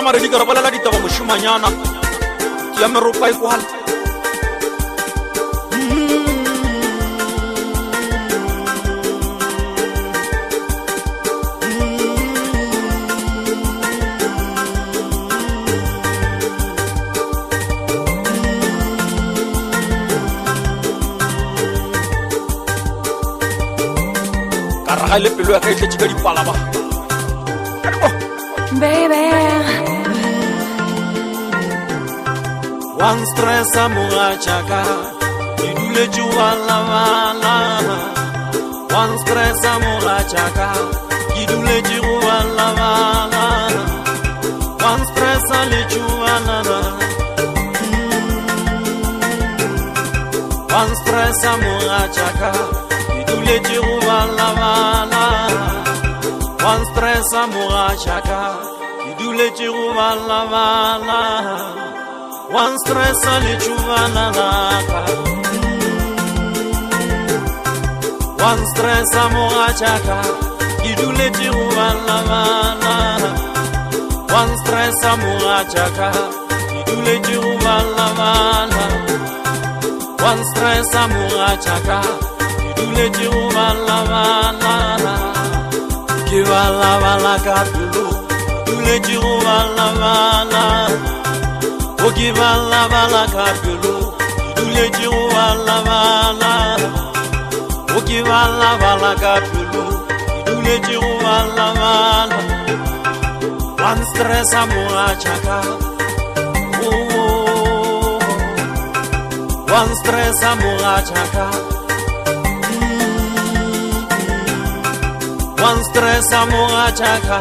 mare di ka bolela ditaba moshimanyana ke ya meropa e kwala ka le pelo ya ka e tletse ka dipalaba baby. One stress amurachaka, idule juwala wala. One stress amurachaka, idule juwala wala. One stress ale juwala na. One stress amurachaka, idule juwala wala. One stress amurachaka, idule juwala wala. One stress ale chuvana naka. One stress amurachaka, idule chuvana vana. One stress amurachaka, idule chuvana vana. One stress amurachaka, idule chuvana vana. Kivala vala kapulu, idule chuvana vana. Ogivala vala kapulu, idule juwala vala. Ogivala vala kapulu, idule juwala vala. One stress amurachaka, oh. One stress amurachaka, one stress amurachaka.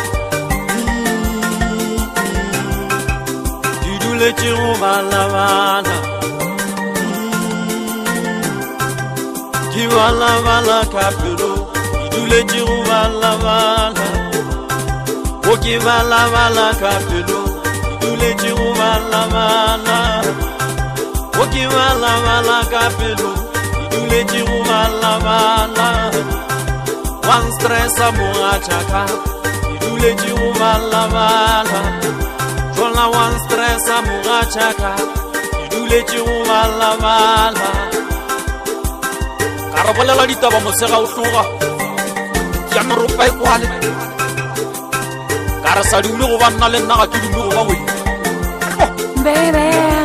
Le chiruvala vana, chiruvala vala kapulu, idule chiruvala vana. Okivala vala kapulu, idule chiruvala vana. Okivala vala kapulu, idule chiruvala vana. One stress amurachaka, idule chiruvala vana. One stress amurachaka, idule chiruvala vala. ka re bolela ditaba mosega o tloga ya meropa e kwale ka re sa dule go banna le nna ga ke dule go ba wena Baby.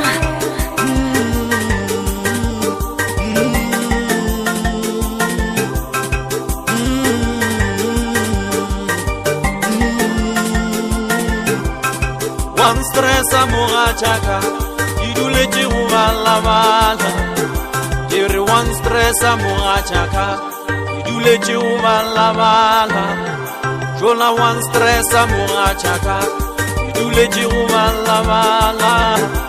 One stress amurachaka, idule chiruvala vala. Kiri one stress amurachaka, idule chiruvala vala. Jola one stress amurachaka, idule chiruvala vala.